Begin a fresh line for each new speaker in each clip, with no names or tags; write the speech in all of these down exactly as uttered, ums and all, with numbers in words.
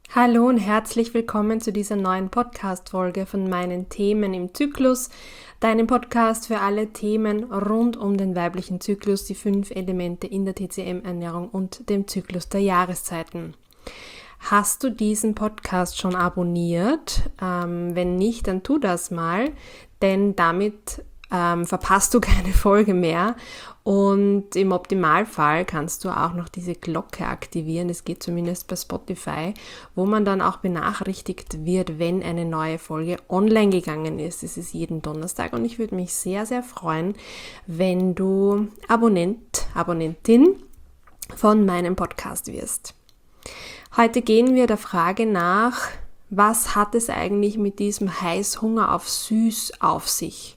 Hallo und herzlich willkommen zu dieser neuen Podcast-Folge von meinen Themen im Zyklus, deinem Podcast für alle Themen rund um den weiblichen Zyklus, die fünf Elemente in der T C M-Ernährung und dem Zyklus der Jahreszeiten. Hast du diesen Podcast schon abonniert? Ähm, wenn nicht, dann tu das mal, denn damit ähm, verpasst du keine Folge mehr. Und im Optimalfall kannst du auch noch diese Glocke aktivieren, das geht zumindest bei Spotify, wo man dann auch benachrichtigt wird, wenn eine neue Folge online gegangen ist. Es ist jeden Donnerstag und ich würde mich sehr, sehr freuen, wenn du Abonnent, Abonnentin von meinem Podcast wirst. Heute gehen wir der Frage nach, was hat es eigentlich mit diesem Heißhunger auf Süß auf sich?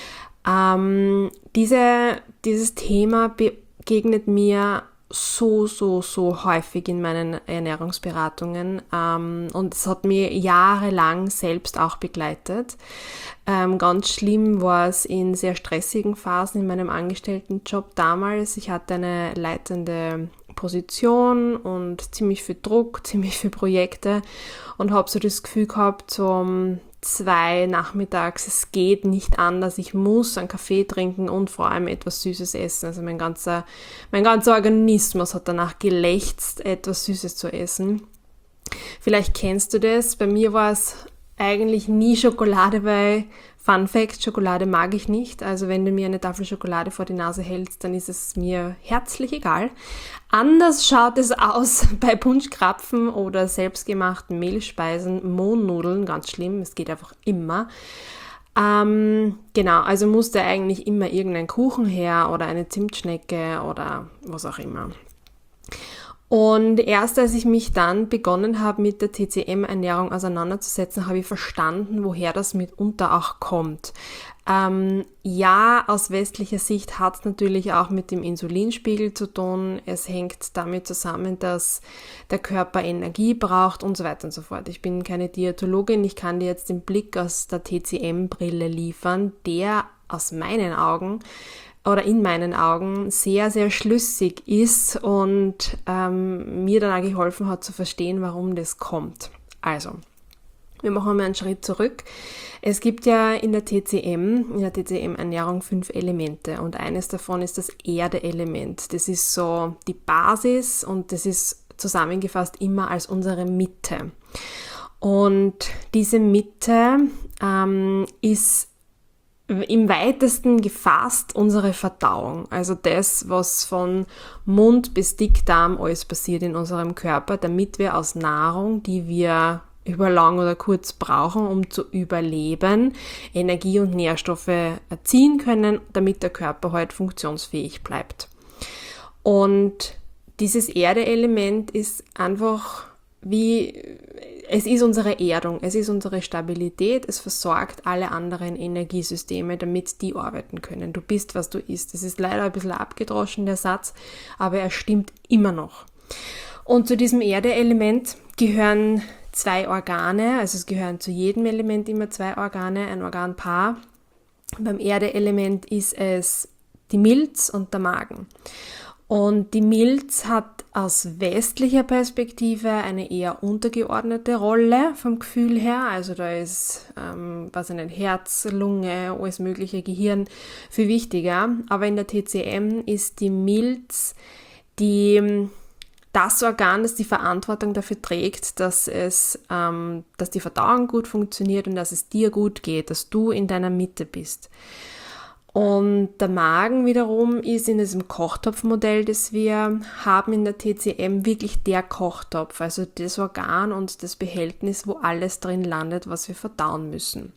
Ähm, diese, dieses Thema begegnet mir so, so, so häufig in meinen Ernährungsberatungen ähm, und es hat mir jahrelang selbst auch begleitet. Ähm, ganz schlimm war es in sehr stressigen Phasen in meinem Angestelltenjob damals. Ich hatte eine leitende Position und ziemlich viel Druck, ziemlich viele Projekte und habe so das Gefühl gehabt, so um zwei nachmittags, es geht nicht anders, ich muss einen Kaffee trinken und vor allem etwas Süßes essen. Also mein ganzer, mein ganzer Organismus hat danach gelächzt, etwas Süßes zu essen. Vielleicht kennst du das, bei mir war es eigentlich nie Schokolade, weil Fun Fact, Schokolade mag ich nicht. Also wenn du mir eine Tafel Schokolade vor die Nase hältst, dann ist es mir herzlich egal. Anders schaut es aus bei Punschkrapfen oder selbstgemachten Mehlspeisen, Mohnnudeln, ganz schlimm, es geht einfach immer. Ähm, genau, also musste eigentlich immer irgendein Kuchen her oder eine Zimtschnecke oder was auch immer. Und erst als ich mich dann begonnen habe, mit der T C M-Ernährung auseinanderzusetzen, habe ich verstanden, woher das mitunter auch kommt. Ähm, ja, aus westlicher Sicht hat es natürlich auch mit dem Insulinspiegel zu tun. Es hängt damit zusammen, dass der Körper Energie braucht und so weiter und so fort. Ich bin keine Diätologin, ich kann dir jetzt den Blick aus der T C M-Brille liefern, der aus meinen Augen oder in meinen Augen sehr, sehr schlüssig ist und ähm, mir dann auch geholfen hat zu verstehen, warum das kommt. Also, wir machen mal einen Schritt zurück. Es gibt ja in der T C M, in der T C M-Ernährung fünf Elemente und eines davon ist das Erde-Element. Das ist so die Basis und das ist zusammengefasst immer als unsere Mitte. Und diese Mitte ähm, ist im weitesten gefasst unsere Verdauung, also das, was von Mund bis Dickdarm alles passiert in unserem Körper, damit wir aus Nahrung, die wir über lang oder kurz brauchen, um zu überleben, Energie und Nährstoffe erziehen können, damit der Körper halt funktionsfähig bleibt. Und dieses Erde-Element ist einfach wie, es ist unsere Erdung, es ist unsere Stabilität, es versorgt alle anderen Energiesysteme, damit die arbeiten können. Du bist, was du isst. Das ist leider ein bisschen abgedroschen, der Satz, aber er stimmt immer noch. Und zu diesem Erde-Element gehören zwei Organe, also es gehören zu jedem Element immer zwei Organe, ein Organpaar. Beim Erde-Element ist es die Milz und der Magen. Und die Milz hat aus westlicher Perspektive eine eher untergeordnete Rolle vom Gefühl her. Also da ist, ähm, was in Herz, Lunge, alles mögliche, Gehirn viel wichtiger. Aber in der T C M ist die Milz die, das Organ, das die Verantwortung dafür trägt, dass es, ähm, dass die Verdauung gut funktioniert und dass es dir gut geht, dass du in deiner Mitte bist. Und der Magen wiederum ist in diesem Kochtopfmodell, das wir haben in der T C M, wirklich der Kochtopf, also das Organ und das Behältnis, wo alles drin landet, was wir verdauen müssen.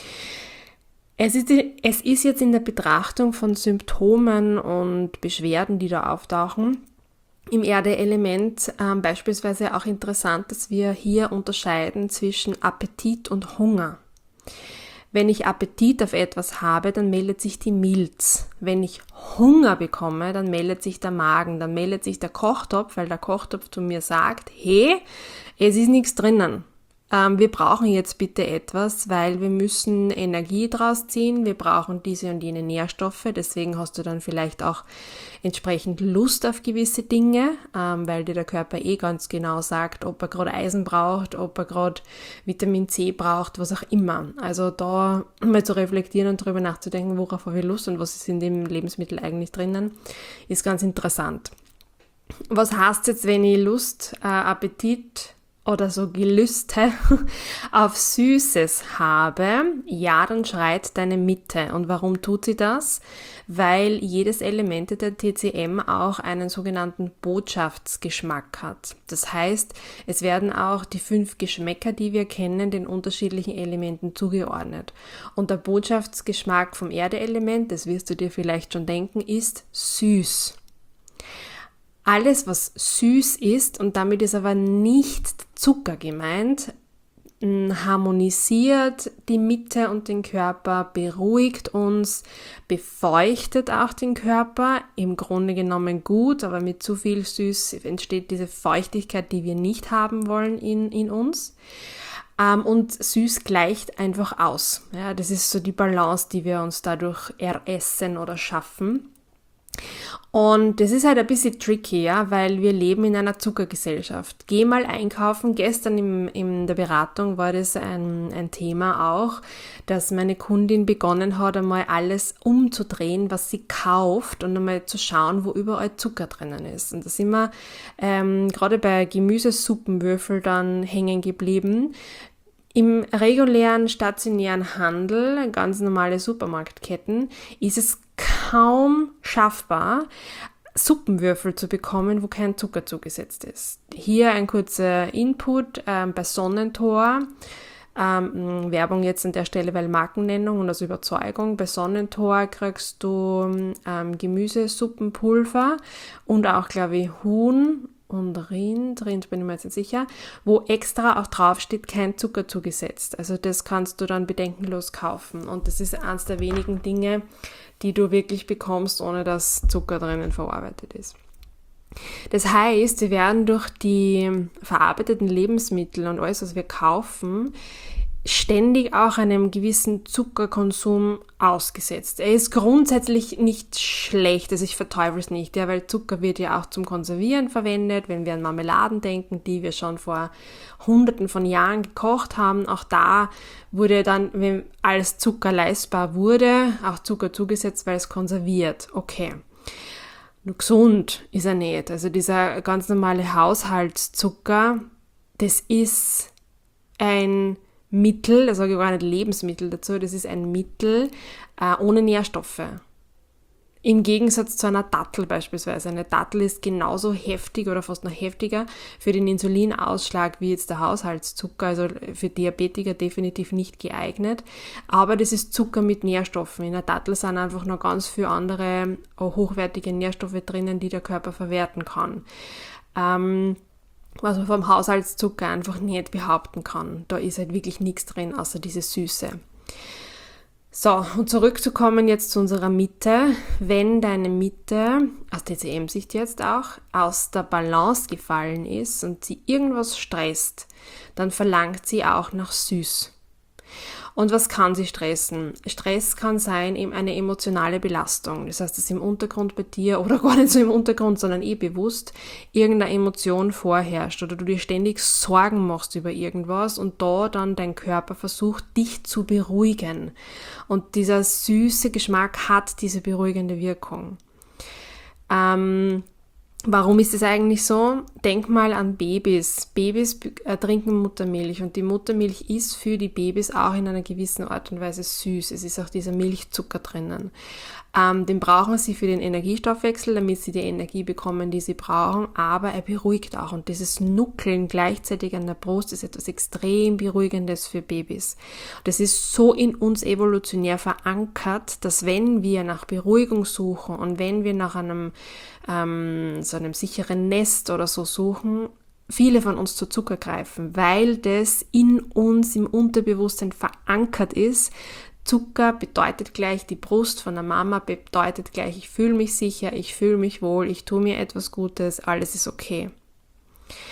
Es ist, es ist jetzt in der Betrachtung von Symptomen und Beschwerden, die da auftauchen, im Erde-Element ähm, beispielsweise auch interessant, dass wir hier unterscheiden zwischen Appetit und Hunger. Wenn ich Appetit auf etwas habe, dann meldet sich die Milz. Wenn ich Hunger bekomme, dann meldet sich der Magen, dann meldet sich der Kochtopf, weil der Kochtopf zu mir sagt, hey, es ist nichts drinnen. ähm, wir brauchen jetzt bitte etwas, weil wir müssen Energie draus ziehen, wir brauchen diese und jene Nährstoffe, deswegen hast du dann vielleicht auch entsprechend Lust auf gewisse Dinge, ähm, weil dir der Körper eh ganz genau sagt, ob er gerade Eisen braucht, ob er gerade Vitamin C braucht, was auch immer. Also da mal zu reflektieren und darüber nachzudenken, worauf habe ich Lust und was ist in dem Lebensmittel eigentlich drinnen, ist ganz interessant. Was heißt jetzt, wenn ich Lust, äh, Appetit oder so Gelüste auf Süßes habe? Ja, dann schreit deine Mitte. Und warum tut sie das? Weil jedes Element der T C M auch einen sogenannten Botschaftsgeschmack hat. Das heißt, es werden auch die fünf Geschmäcker, die wir kennen, den unterschiedlichen Elementen zugeordnet. Und der Botschaftsgeschmack vom Erdeelement, das wirst du dir vielleicht schon denken, ist süß. Alles, was süß ist, und damit ist aber nicht Zucker gemeint, harmonisiert die Mitte und den Körper, beruhigt uns, befeuchtet auch den Körper, im Grunde genommen gut, aber mit zu viel Süß entsteht diese Feuchtigkeit, die wir nicht haben wollen in, in uns. Ähm, und süß gleicht einfach aus. Ja, das ist so die Balance, die wir uns dadurch eressen oder schaffen. Und das ist halt ein bisschen tricky, ja, weil wir leben in einer Zuckergesellschaft. Geh mal einkaufen. Gestern im, in der Beratung war das ein, ein Thema auch, dass meine Kundin begonnen hat, einmal alles umzudrehen, was sie kauft und einmal zu schauen, wo überall Zucker drinnen ist. Und da sind wir ähm, gerade bei Gemüsesuppenwürfel dann hängen geblieben. Im regulären stationären Handel, ganz normale Supermarktketten, ist es kaum schaffbar, Suppenwürfel zu bekommen, wo kein Zucker zugesetzt ist. Hier ein kurzer Input ähm, bei Sonnentor. Ähm, Werbung jetzt an der Stelle, weil Markennennung und aus Überzeugung. Bei Sonnentor kriegst du ähm, Gemüsesuppenpulver und auch, glaube ich, Huhn und Rind, Rind bin ich mir jetzt nicht sicher, wo extra auch draufsteht, kein Zucker zugesetzt. Also das kannst du dann bedenkenlos kaufen. Und das ist eines der wenigen Dinge, die du wirklich bekommst, ohne dass Zucker drinnen verarbeitet ist. Das heißt, wir werden durch die verarbeiteten Lebensmittel und alles, was wir kaufen, ständig auch einem gewissen Zuckerkonsum ausgesetzt. Er ist grundsätzlich nicht schlecht, also ich verteufel es nicht, ja, weil Zucker wird ja auch zum Konservieren verwendet, wenn wir an Marmeladen denken, die wir schon vor hunderten von Jahren gekocht haben. Auch da wurde dann, wenn als Zucker leistbar wurde, auch Zucker zugesetzt, weil es konserviert. Okay. Nur gesund ist er nicht. Also dieser ganz normale Haushaltszucker, das ist ein Mittel, da sage ich gar nicht Lebensmittel dazu, das ist ein Mittel äh, ohne Nährstoffe. Im Gegensatz zu einer Dattel beispielsweise. Eine Dattel ist genauso heftig oder fast noch heftiger für den Insulinausschlag wie jetzt der Haushaltszucker, also für Diabetiker definitiv nicht geeignet. Aber das ist Zucker mit Nährstoffen. In der Dattel sind einfach noch ganz viele andere hochwertige Nährstoffe drinnen, die der Körper verwerten kann. Ähm, was man vom Haushaltszucker einfach nicht behaupten kann. Da ist halt wirklich nichts drin, außer diese Süße. So, und zurückzukommen jetzt zu unserer Mitte. Wenn deine Mitte, aus T C M-Sicht jetzt auch, aus der Balance gefallen ist und sie irgendwas stresst, dann verlangt sie auch nach süß. Und was kann sie stressen? Stress kann sein eben eine emotionale Belastung. Das heißt, dass im Untergrund bei dir, oder gar nicht so im Untergrund, sondern eh bewusst, irgendeine Emotion vorherrscht oder du dir ständig Sorgen machst über irgendwas und da dann dein Körper versucht, dich zu beruhigen. Und dieser süße Geschmack hat diese beruhigende Wirkung. Ähm... Warum ist es eigentlich so? Denk mal an Babys. Babys äh, trinken Muttermilch und die Muttermilch ist für die Babys auch in einer gewissen Art und Weise süß. Es ist auch dieser Milchzucker drinnen. Ähm, den brauchen sie für den Energiestoffwechsel, damit sie die Energie bekommen, die sie brauchen, aber er beruhigt auch. Und dieses Nuckeln gleichzeitig an der Brust ist etwas extrem Beruhigendes für Babys. Das ist so in uns evolutionär verankert, dass wenn wir nach Beruhigung suchen und wenn wir nach einem ähm, so einem sicheren Nest oder so suchen, viele von uns zu Zucker greifen, weil das in uns im Unterbewusstsein verankert ist. Zucker bedeutet gleich die Brust von der Mama, bedeutet gleich, ich fühle mich sicher, ich fühle mich wohl, ich tue mir etwas Gutes, alles ist okay.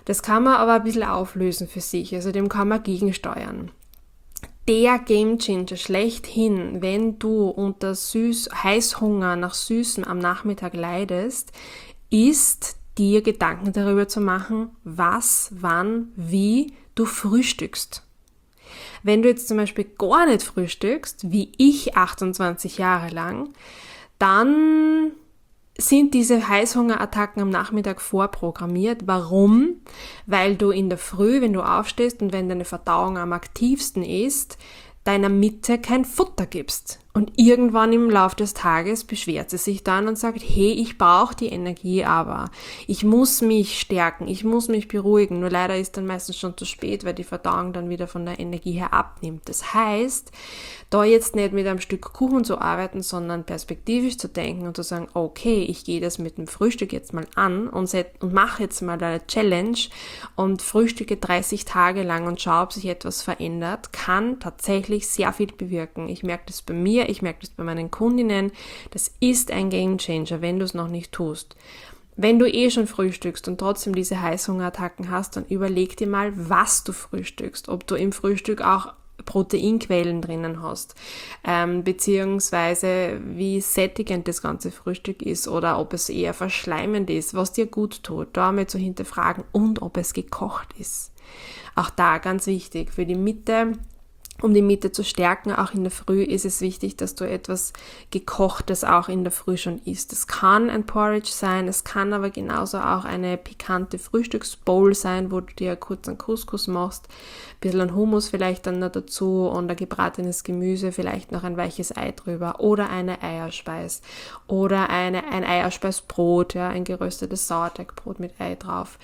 Das kann man aber ein bisschen auflösen für sich, also dem kann man gegensteuern. Der Gamechanger schlechthin, wenn du unter Süß, Heißhunger nach Süßem am Nachmittag leidest, ist dir Gedanken darüber zu machen, was, wann, wie du frühstückst. Wenn du jetzt zum Beispiel gar nicht frühstückst, wie ich achtundzwanzig Jahre lang, dann sind diese Heißhungerattacken am Nachmittag vorprogrammiert. Warum? Weil du in der Früh, wenn du aufstehst und wenn deine Verdauung am aktivsten ist, deiner Mitte kein Futter gibst. Und irgendwann im Laufe des Tages beschwert sie sich dann und sagt, hey, ich brauche die Energie aber. Ich muss mich stärken, ich muss mich beruhigen. Nur leider ist dann meistens schon zu spät, weil die Verdauung dann wieder von der Energie her abnimmt. Das heißt, da jetzt nicht mit einem Stück Kuchen zu arbeiten, sondern perspektivisch zu denken und zu sagen, okay, ich gehe das mit dem Frühstück jetzt mal an und, set- und mache jetzt mal eine Challenge und frühstücke dreißig Tage lang und schaue, ob sich etwas verändert, kann tatsächlich sehr viel bewirken. Ich merke das bei mir, ich merke das bei meinen Kundinnen. Das ist ein Gamechanger, wenn du es noch nicht tust. Wenn du eh schon frühstückst und trotzdem diese Heißhungerattacken hast, dann überleg dir mal, was du frühstückst. Ob du im Frühstück auch Proteinquellen drinnen hast, ähm, beziehungsweise wie sättigend das ganze Frühstück ist oder ob es eher verschleimend ist, was dir gut tut, da einmal zu hinterfragen und ob es gekocht ist. Auch da ganz wichtig, für die Mitte, um die Mitte zu stärken, auch in der Früh ist es wichtig, dass du etwas Gekochtes auch in der Früh schon isst. Es kann ein Porridge sein, es kann aber genauso auch eine pikante Frühstücksbowl sein, wo du dir kurz einen Couscous machst, ein bisschen Hummus vielleicht dann noch dazu und ein gebratenes Gemüse, vielleicht noch ein weiches Ei drüber oder eine Eierspeis oder eine, ein Eierspeisbrot, ja, ein geröstetes Sauerteigbrot mit Ei drauf.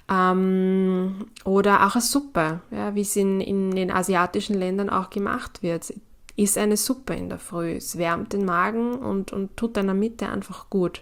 Ähm, oder auch eine Suppe, ja, wie es in, in den asiatischen Ländern auch gemacht wird. Ist eine Suppe in der Früh. Es wärmt den Magen und, und tut deiner Mitte einfach gut.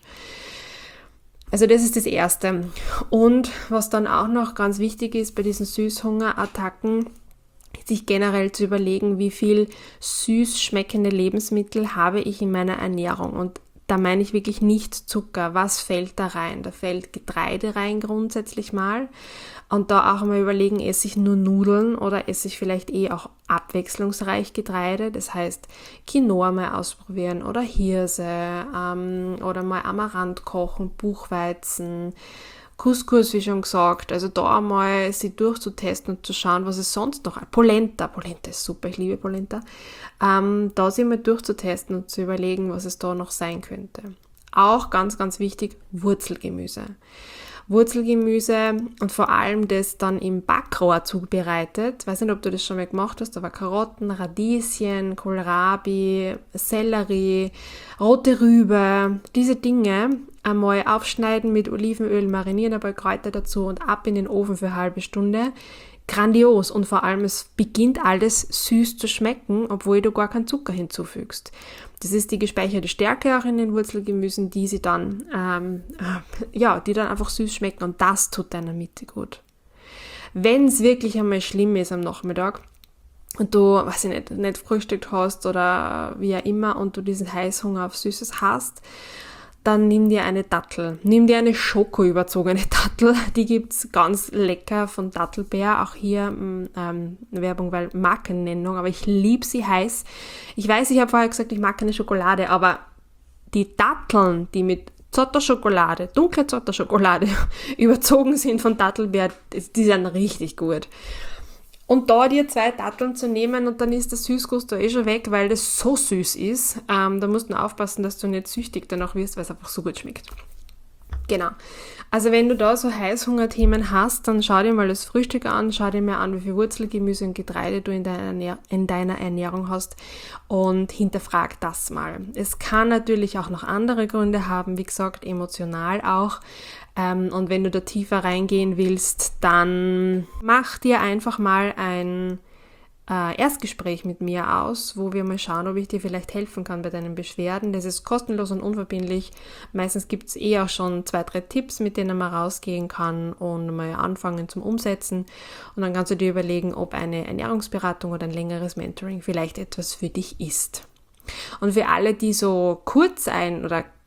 Also das ist das Erste. Und was dann auch noch ganz wichtig ist bei diesen Süßhungerattacken, sich generell zu überlegen, wie viel süß schmeckende Lebensmittel habe ich in meiner Ernährung. Und da meine ich wirklich nicht Zucker. Was fällt da rein? Da fällt Getreide rein grundsätzlich mal. Und da auch mal überlegen, esse ich nur Nudeln oder esse ich vielleicht eh auch abwechslungsreich Getreide. Das heißt, Quinoa mal ausprobieren oder Hirse ähm, oder mal Amaranth kochen, Buchweizen, Couscous, wie schon gesagt. Also da mal sie durchzutesten und zu schauen, was es sonst noch hat. Polenta, Polenta ist super, ich liebe Polenta. Ähm, da sie mal durchzutesten und zu überlegen, was es da noch sein könnte. Auch ganz, ganz wichtig, Wurzelgemüse. Wurzelgemüse und vor allem das dann im Backrohr zubereitet. Ich weiß nicht, ob du das schon mal gemacht hast, aber Karotten, Radieschen, Kohlrabi, Sellerie, rote Rübe, diese Dinge einmal aufschneiden, mit Olivenöl marinieren, ein paar Kräuter dazu und ab in den Ofen für eine halbe Stunde. Grandios und vor allem, es beginnt alles süß zu schmecken, obwohl du gar keinen Zucker hinzufügst. Das ist die gespeicherte Stärke auch in den Wurzelgemüsen, die sie dann, ähm, ja, die dann einfach süß schmecken und das tut deiner Mitte gut. Wenn es wirklich einmal schlimm ist am Nachmittag und du, weiß ich nicht, nicht frühstückt hast oder wie auch immer und du diesen Heißhunger auf Süßes hast, dann nimm dir eine Dattel. Nimm dir eine schokoüberzogene Dattel. Die gibt's ganz lecker von Dattelbär. Auch hier ähm, Werbung, weil Markennennung, aber ich liebe sie heiß. Ich weiß, ich habe vorher gesagt, ich mag keine Schokolade, aber die Datteln, die mit Zotterschokolade, dunkle Zotterschokolade überzogen sind von Dattelbär, die sind richtig gut. Und da dir zwei Datteln zu nehmen und dann ist der Süßgusto eh schon weg, weil das so süß ist. Ähm, da musst du aufpassen, dass du nicht süchtig danach wirst, weil es einfach so gut schmeckt. Genau. Also wenn du da so Heißhungerthemen hast, dann schau dir mal das Frühstück an, schau dir mal an, wie viel Wurzelgemüse und Getreide du in deiner, Ernähr- in deiner Ernährung hast und hinterfrag das mal. Es kann natürlich auch noch andere Gründe haben, wie gesagt, emotional auch. Und wenn du da tiefer reingehen willst, dann mach dir einfach mal ein äh, Erstgespräch mit mir aus, wo wir mal schauen, ob ich dir vielleicht helfen kann bei deinen Beschwerden. Das ist kostenlos und unverbindlich. Meistens gibt es eh auch schon zwei, drei Tipps, mit denen man rausgehen kann und mal anfangen zum Umsetzen. Und dann kannst du dir überlegen, ob eine Ernährungsberatung oder ein längeres Mentoring vielleicht etwas für dich ist. Und für alle, die so kurz ein oder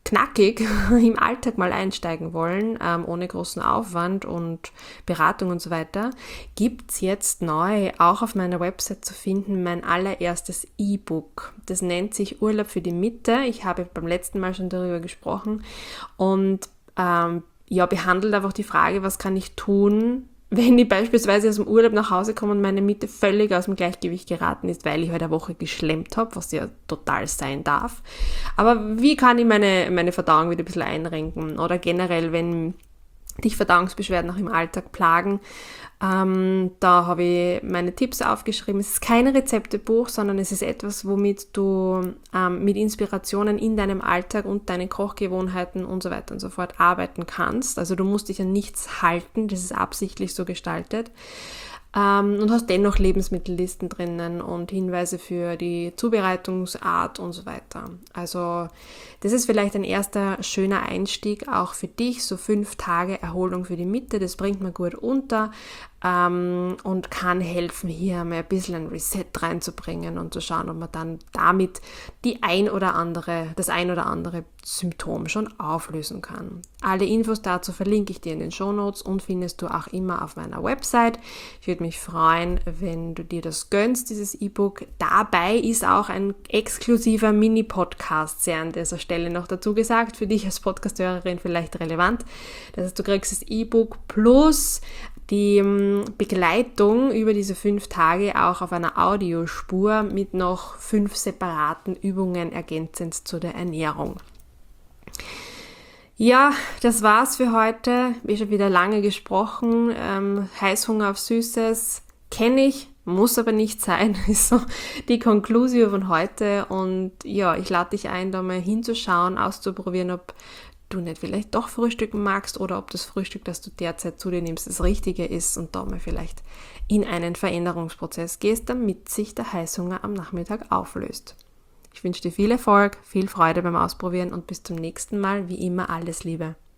knackig im Alltag mal einsteigen wollen, ähm, ohne großen Aufwand und Beratung und so weiter, gibt es jetzt neu auch auf meiner Website zu finden mein allererstes E-Book. Das nennt sich Urlaub für die Mitte. Ich habe beim letzten Mal schon darüber gesprochen und ähm, ja, behandelt einfach die Frage, was kann ich tun, wenn ich beispielsweise aus dem Urlaub nach Hause komme und meine Mitte völlig aus dem Gleichgewicht geraten ist, weil ich halt eine Woche geschlemmt habe, was ja total sein darf. Aber wie kann ich meine, meine Verdauung wieder ein bisschen einrenken? Oder generell, wenn dich Verdauungsbeschwerden noch im Alltag plagen, ähm, da habe ich meine Tipps aufgeschrieben. Es ist kein Rezeptebuch, sondern es ist etwas, womit du ähm, mit Inspirationen in deinem Alltag und deinen Kochgewohnheiten und so weiter und so fort arbeiten kannst. Also du musst dich an nichts halten, das ist absichtlich so gestaltet. Ähm, und hast dennoch Lebensmittellisten drinnen und Hinweise für die Zubereitungsart und so weiter. Also das ist vielleicht ein erster schöner Einstieg auch für dich, so fünf Tage Erholung für die Mitte, das bringt man gut unter ähm, und kann helfen, hier mal ein bisschen ein Reset reinzubringen und zu schauen, ob man dann damit die ein oder andere, das ein oder andere Symptom schon auflösen kann. Alle Infos dazu verlinke ich dir in den Shownotes und findest du auch immer auf meiner Website. Ich würde mich freuen, wenn du dir das gönnst, dieses E-Book. Dabei ist auch ein exklusiver Mini-Podcast sehr an dieser Stelle noch dazu gesagt, für dich als Podcast-Hörerin vielleicht relevant. Das heißt, du kriegst das E-Book plus die Begleitung über diese fünf Tage auch auf einer Audiospur mit noch fünf separaten Übungen ergänzend zu der Ernährung. Ja, das war's für heute. Wie schon wieder lange gesprochen. Ähm, Heißhunger auf Süßes kenne ich, muss aber nicht sein, ist so die Conclusio von heute. Und ja, ich lade dich ein, da mal hinzuschauen, auszuprobieren, ob du nicht vielleicht doch frühstücken magst oder ob das Frühstück, das du derzeit zu dir nimmst, das Richtige ist und da mal vielleicht in einen Veränderungsprozess gehst, damit sich der Heißhunger am Nachmittag auflöst. Ich wünsche dir viel Erfolg, viel Freude beim Ausprobieren und bis zum nächsten Mal. Wie immer alles Liebe.